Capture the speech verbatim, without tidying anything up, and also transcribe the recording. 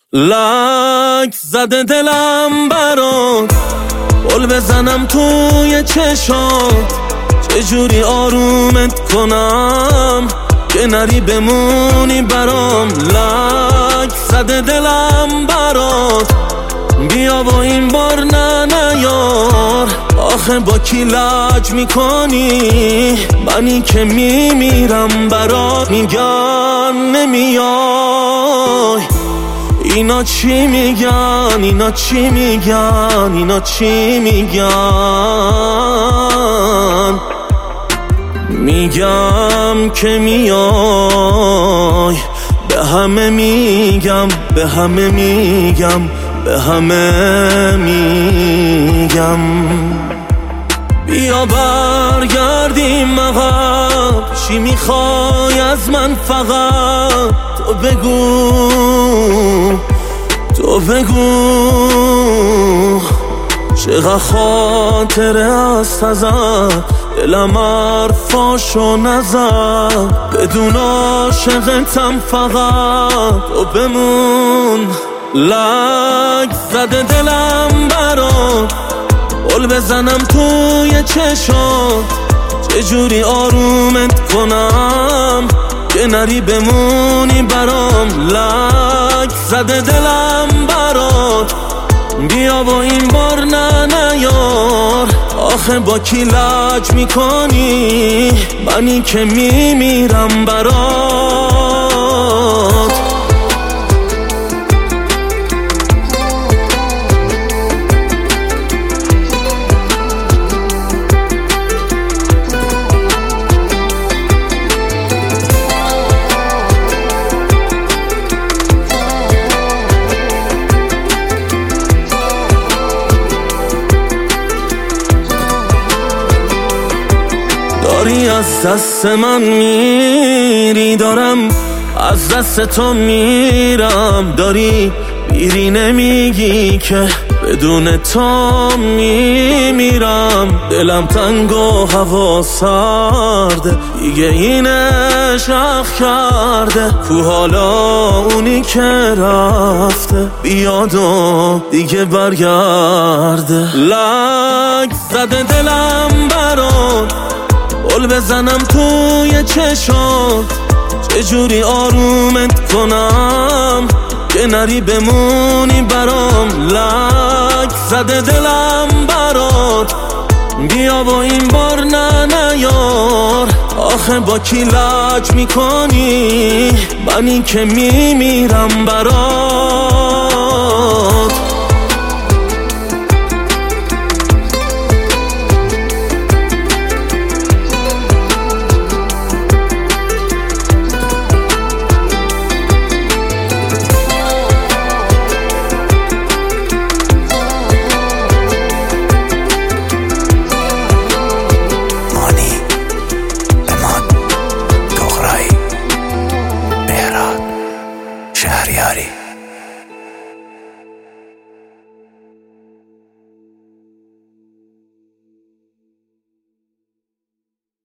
لک زده دلم برات، بل بزنم توی چشات، چجوری آرومت کنم که نری بمونی برام. لک زده دلم برات، بیا و این بار نه نیار. آخه با کی لج میکنی؟ منی که میمیرم برات. میگن نمیای، اینا چی میگن؟ اینا چی میگن؟ اینا چی میگن؟ میگم که میای، به همه میگم، به همه میگم، به همه میگم. بیا برگردیم عقب، چی میخوای از من؟ فقط تو بگو، تو بگو چقدر خاطره است ازت، دلم حرفاشو نزد. بدون عاشقتم فقط تو بمون. لک زده دلم برات، بل بزنم توی چشات، چجوری آرومت کنم که نری بمونی برام. لک زده دلم برات، بیا و این بار نه نیار. آخه با کی لج میکنی؟ منی که میمیرم برات. داری از دست من میری، دارم از دست تو میرم. داری بیری نمیگی که بدون تو میمیرم. دلم تنگ و هوا سرده، دیگه این عشق کرده. کو حالا اونی که رفته، بیاد و دیگه برگرده. لک زده دلم برات، بل بزنم توی چشات، چجوری آرومت کنم که نری بمونی برام. لک زده دلم برات، بیا و این بار نه نیار. آخه با کی لج میکنی؟ منی که میمیرم برات. شهریاری